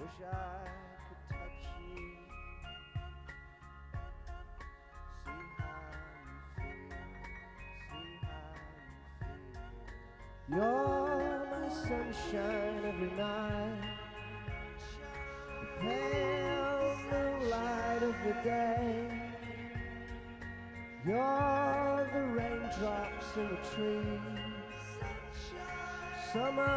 Wish I could touch you. See how you feel. See how you feel. You're my sunshine every night. The pale moonlight of the day. You're the raindrops in the trees. Summer